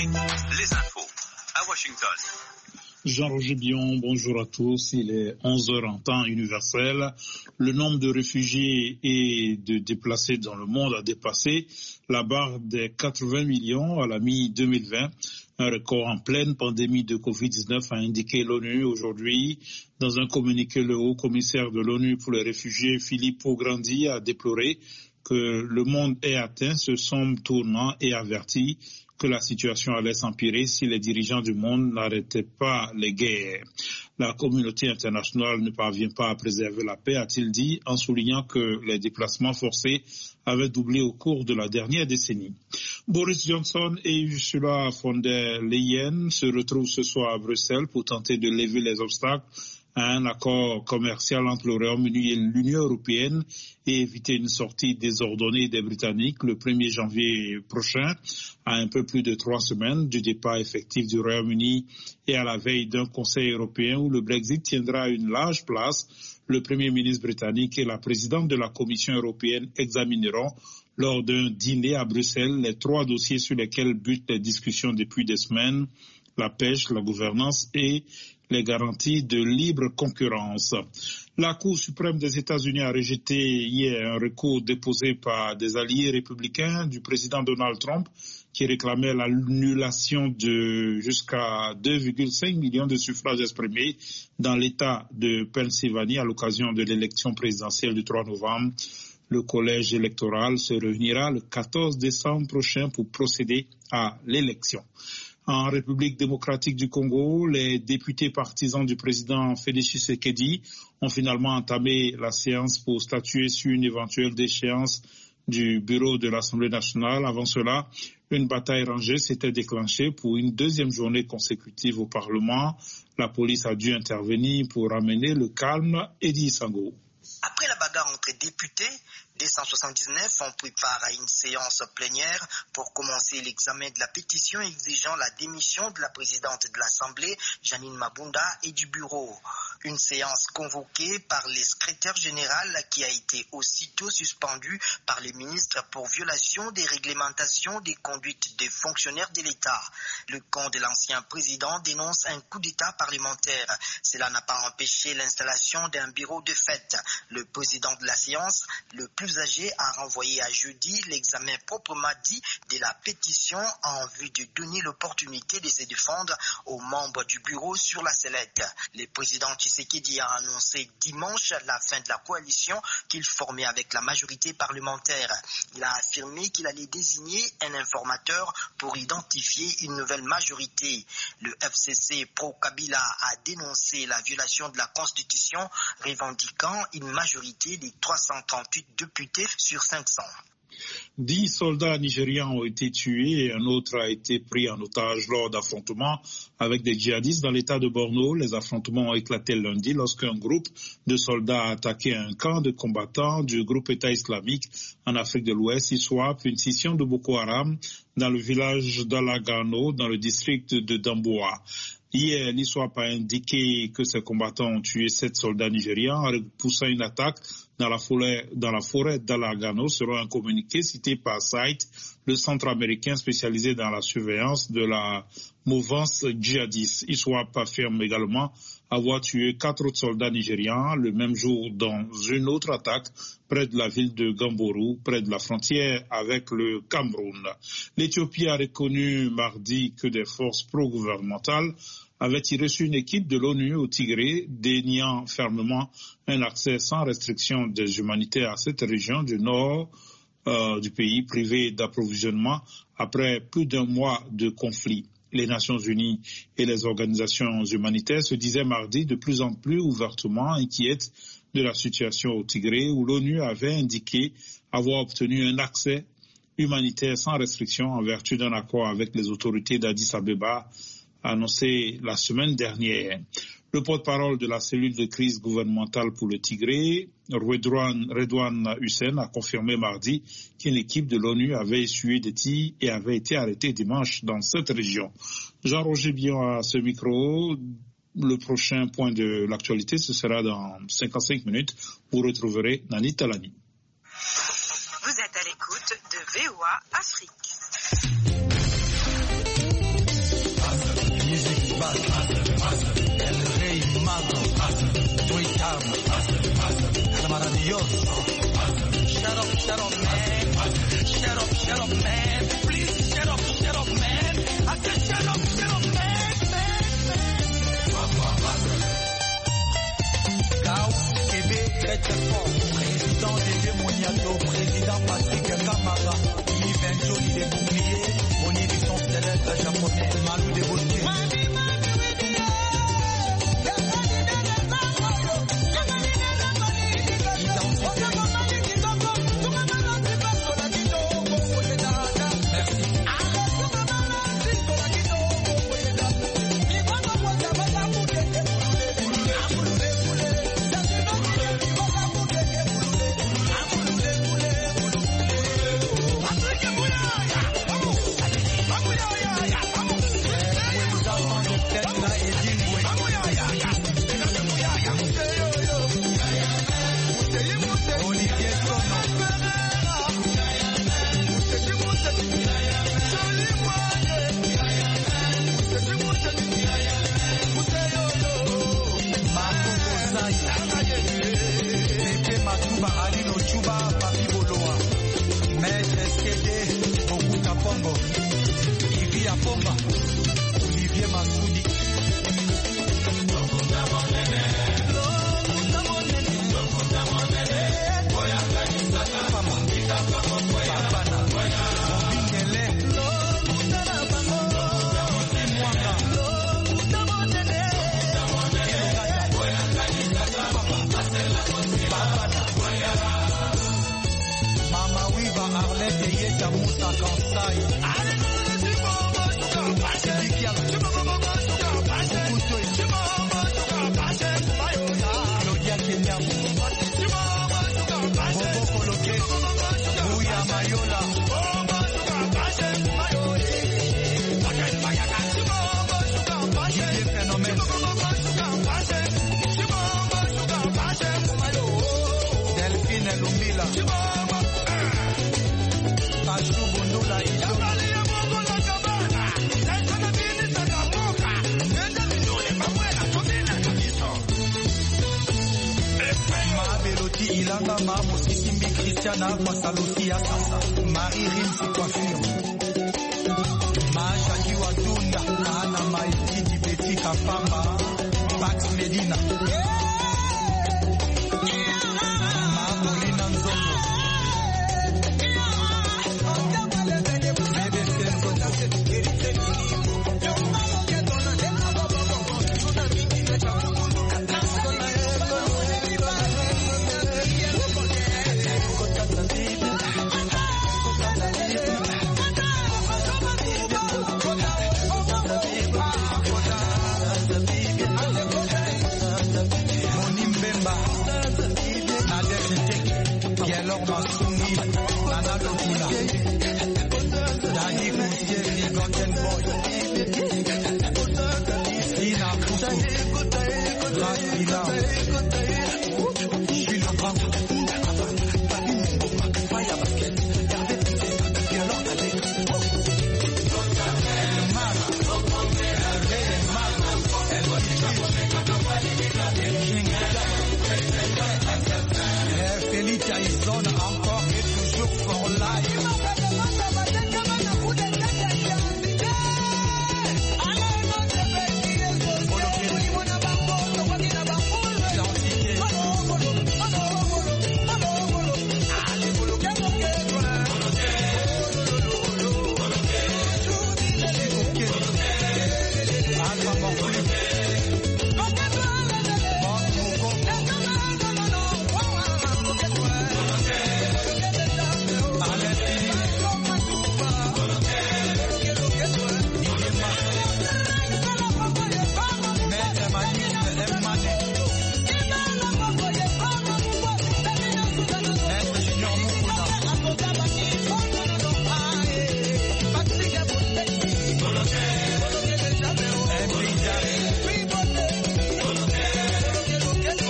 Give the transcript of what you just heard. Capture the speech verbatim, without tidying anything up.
les infos à Washington. Jean-Roger Bion, bonjour à tous. Il est onze heures en temps universel. Le nombre de réfugiés et de déplacés dans le monde a dépassé la barre des quatre-vingts millions à la mi-deux mille vingt. Un record en pleine pandémie de covid dix-neuf, a indiqué l'ONU aujourd'hui. Dans un communiqué, le haut commissaire de l'ONU pour les réfugiés, Filippo Grandi, a déploré que le monde ait atteint ce sombre tournant et averti que la situation allait s'empirer si les dirigeants du monde n'arrêtaient pas les guerres. La communauté internationale ne parvient pas à préserver la paix, a-t-il dit, en soulignant que les déplacements forcés avaient doublé au cours de la dernière décennie. Boris Johnson et Ursula von der Leyen se retrouvent ce soir à Bruxelles pour tenter de lever les obstacles à un accord commercial entre le Royaume-Uni et l'Union européenne et éviter une sortie désordonnée des Britanniques le premier janvier prochain, à un peu plus de trois semaines du départ effectif du Royaume-Uni et à la veille d'un Conseil européen où le Brexit tiendra une large place. Le Premier ministre britannique et la présidente de la Commission européenne examineront lors d'un dîner à Bruxelles les trois dossiers sur lesquels butent les discussions depuis des semaines, la pêche, la gouvernance et les garanties de libre concurrence. La Cour suprême des États-Unis a rejeté hier un recours déposé par des alliés républicains du président Donald Trump qui réclamait l'annulation de jusqu'à deux virgule cinq millions de suffrages exprimés dans l'État de Pennsylvanie à l'occasion de l'élection présidentielle du trois novembre. Le collège électoral se réunira le quatorze décembre prochain pour procéder à l'élection. En République démocratique du Congo, les députés partisans du président Félix Tshisekedi ont finalement entamé la séance pour statuer sur une éventuelle déchéance du bureau de l'Assemblée nationale. Avant cela, une bataille rangée s'était déclenchée pour une deuxième journée consécutive au Parlement. La police a dû intervenir pour ramener le calme. Eddie Sango. Après la bagarre entre députés, deux cent soixante-dix-neuf, on prépare à une séance plénière pour commencer l'examen de la pétition exigeant la démission de la présidente de l'Assemblée, Janine Mabunda, et du bureau. Une séance convoquée par le secrétaire général qui a été aussitôt suspendue par les ministres pour violation des réglementations des conduites des fonctionnaires de l'État. Le camp de l'ancien président dénonce un coup d'État parlementaire. Cela n'a pas empêché l'installation d'un bureau de fête. Le président de la séance, le plus âgé, a renvoyé à jeudi l'examen proprement dit de la pétition en vue de donner l'opportunité de se défendre aux membres du bureau sur la sellette. Le président Tshisekedi a annoncé dimanche la fin de la coalition qu'il formait avec la majorité parlementaire. Il a affirmé qu'il allait désigner un informateur pour identifier une nouvelle majorité. Le F C C pro-Kabila a dénoncé la violation de la Constitution, revendiquant une majorité des trois cent trente-huit députés sur cinq cents. Dix soldats nigérians ont été tués et un autre a été pris en otage lors d'affrontements avec des djihadistes dans l'état de Borno. Les affrontements ont éclaté lundi lorsqu'un groupe de soldats a attaqué un camp de combattants du groupe État islamique en Afrique de l'Ouest, ISWAP, une scission de Boko Haram dans le village d'Alagano, dans le district de Damboa. Hier, l'ISWAP a indiqué que ces combattants ont tué sept soldats nigérians en repoussant une attaque dans la forêt, dans la forêt d'Alagano, selon un communiqué cité par SITE, le centre américain spécialisé dans la surveillance de la mouvance djihadiste. ISWAP affirme également avoir tué quatre autres soldats nigérians le même jour dans une autre attaque près de la ville de Gamboru, près de la frontière avec le Cameroun. L'Éthiopie a reconnu mardi que des forces pro-gouvernementales avaient tiré sur une équipe de l'ONU au Tigré, déniant fermement un accès sans restriction des humanitaires à cette région du nord euh, du pays, privée d'approvisionnement après plus d'un mois de conflit. Les Nations Unies et les organisations humanitaires se disaient mardi de plus en plus ouvertement inquiètes de la situation au Tigré, où l'ONU avait indiqué avoir obtenu un accès humanitaire sans restriction en vertu d'un accord avec les autorités d'Addis Abeba, annoncé la semaine dernière. Le porte-parole de la cellule de crise gouvernementale pour le Tigré, Redouane, Redouane Hussein, a confirmé mardi qu'une équipe de l'ONU avait essuyé des tirs et avait été arrêtée dimanche dans cette région. Jean-Roger Bion à ce micro. Le prochain point de l'actualité, ce sera dans cinquante-cinq minutes. Vous retrouverez Nani Talani. Vous êtes à l'écoute de V O A Afrique. El Rey Mago, Tuitam, el maravilloso. Shut up, shut up, man. Shut up, shut up, man. Please shut up, shut up, man. I said shut up, shut up, man, man, man. Gao, Québec, très fort. Président des Moniato, président Patrick Kamara. Yves Jolie des boucliers. On y vit son célèbre japonais. Malou des Bosniens. Marie Rimsi Coiffure Maja Watunda Ana Maititi Betty Kapamba Pax Medina Marolina Nzongo Bebe Senzo Sina Kuku Rasila